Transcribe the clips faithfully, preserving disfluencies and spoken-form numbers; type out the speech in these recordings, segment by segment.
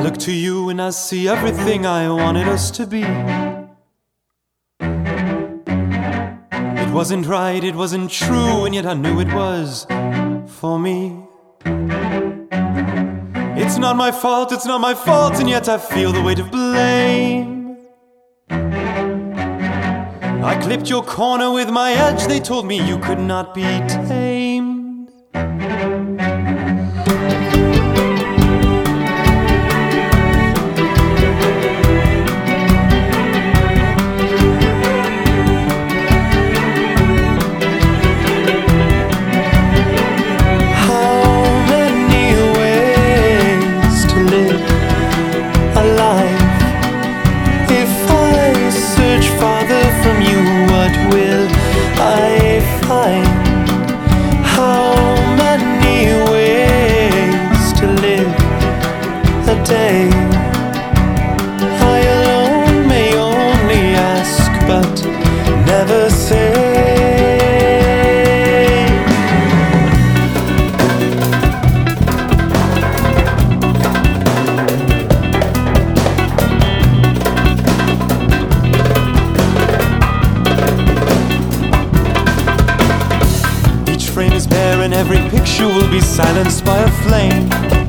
look to you and I see everything I wanted us to be. It wasn't right, it wasn't true, and yet I knew it was for me. It's not my fault, it's not my fault, and yet I feel the weight of blame. I clipped your corner with my edge, they told me you could not be tamed. I alone may only ask, but never say. Each frame is bare and every picture will be silenced by a flame.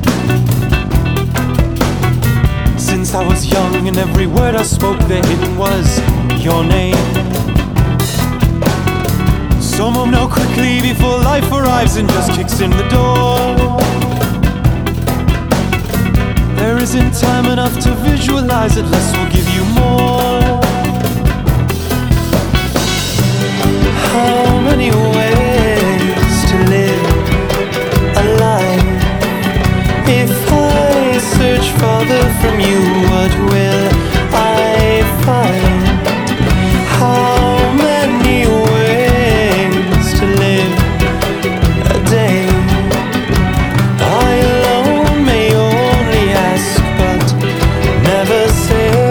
Since I was young and every word I spoke there hidden was your name. So move now quickly before life arrives and just kicks in the door. There isn't time enough to visualize it, less will give you more. How many ways to live a life? If I search farther from you, what will I find? How many ways to live a day? I alone may only ask, but never say.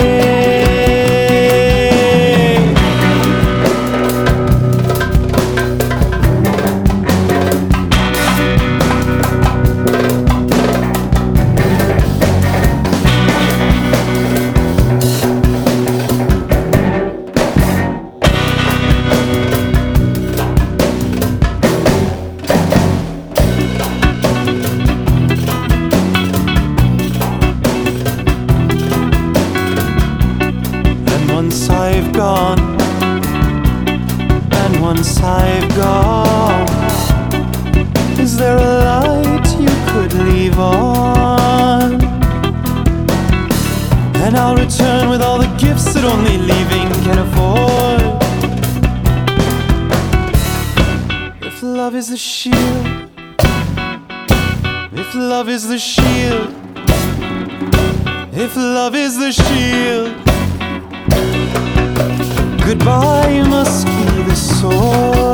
Once I've gone, and once I've gone, is there a light you could leave on? And I'll return with all the gifts that only leaving can afford. If love is the shield, if love is the shield, if love is the shield, goodbye must be the sword.